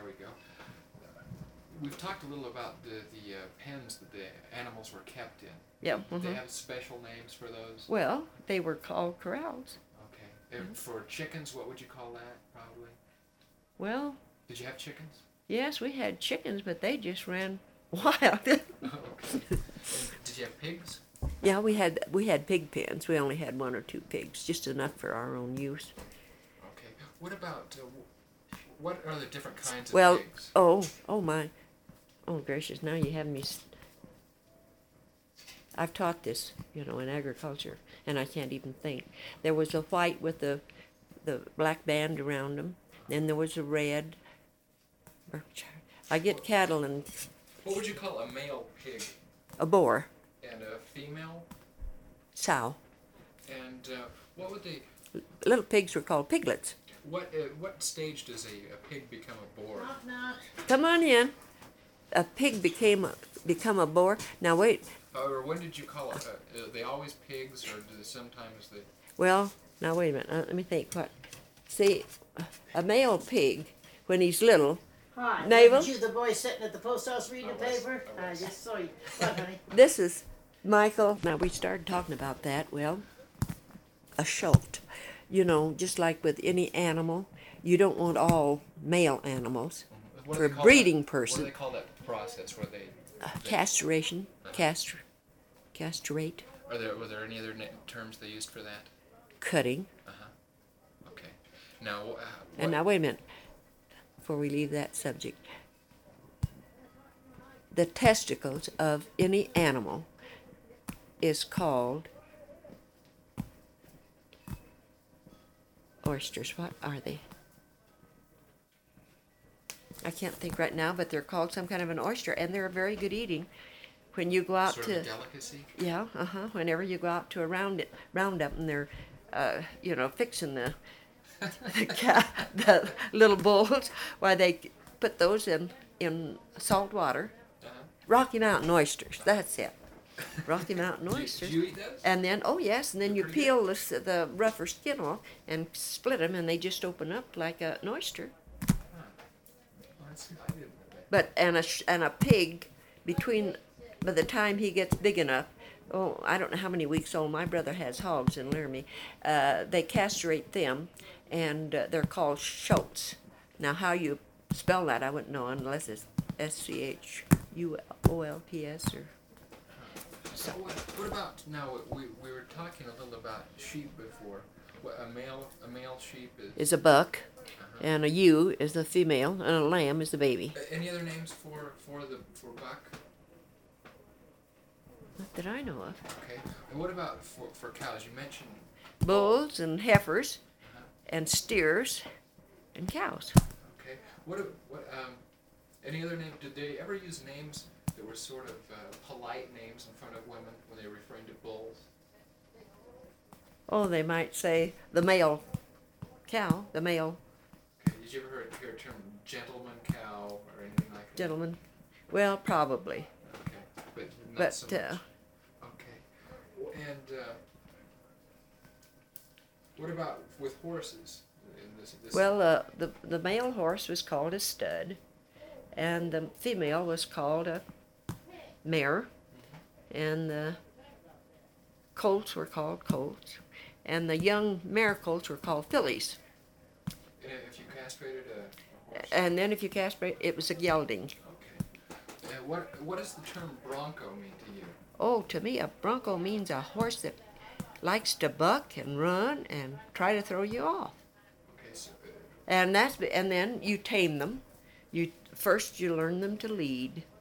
we go. We've talked a little about the pens that the animals were kept in. Yeah. Did they have special names for those? Well, they were called corrals. Okay. For chickens, what would you call that, probably? Well... Did you have chickens? Yes, we had chickens, but they just ran wild. Okay. Did you have pigs? Yeah, we had pig pens. We only had 1 or 2 pigs, just enough for our own use. Okay. What about... what are the different kinds of well, pigs? Oh my. Oh, gracious, now you have me... I've taught this, in agriculture, and I can't even think. There was a white with the black band around them. Then there was a red. I get cattle and... What would you call a male pig? A boar. And a female? Sow. And what would they... Little pigs were called piglets. What stage does a pig become a boar? Come on in. A pig become a boar. Now wait. Or when did you call it? Are they always pigs, or do they sometimes they... Well, now wait a minute. Let me think. What? See, a male pig, when he's little... Hi, Navel? weren't you the boy sitting at the post house reading the paper? I just saw you. What, honey? This is Michael. Now, we started talking about that. Well, a sholt. Just like with any animal, you don't want all male animals. For a breeding person. What do they call that process where they... Castration. Castrate. Were there any other terms they used for that? Cutting. Okay. Now, and now, wait a minute. Before we leave that subject. The testicles of any animal is called oysters. What are they? I can't think right now, but they're called some kind of an oyster, and they're very good eating. When you go out sort to... of a delicacy? Yeah, whenever you go out to a roundup and they're, fixing the little bulls, why they put those in salt water. Rocky Mountain oysters, that's it. Rocky Mountain oysters. Did you eat those? And then, oh yes, and then you peel the rougher skin off and split them, and they just open up like an oyster. I didn't know that. But and a pig, by the time he gets big enough, I don't know how many weeks old. My brother has hogs in Laramie. They castrate them, and they're called shoats. Now, how you spell that, I wouldn't know unless it's SCHUOLPS or. So what about now? We were talking a little about sheep before. What, a male sheep is a buck, and a ewe is the female, and a lamb is the baby. Any other names for buck? Not that I know of. Okay. And what about for cows? You mentioned bulls and heifers, and steers, and cows. Okay. What any other name? Did they ever use names that were sort of polite names in front of women when they were referring to bulls? Oh, they might say the male cow, the male. Okay. Did you ever hear a term gentleman cow or anything like that? Gentleman. Well, probably. Okay. But not so much. Okay. And what about with horses? Well, the male horse was called a stud, and the female was called a mare, and the colts were called colts, and the young mare colts were called fillies. And if you castrated a horse? And then if you castrate, it was a gelding. Okay. And what does the term bronco mean to you? Oh, to me, a bronco means a horse that likes to buck and run and try to throw you off. Okay, so and then you tame them. First you learn them to lead.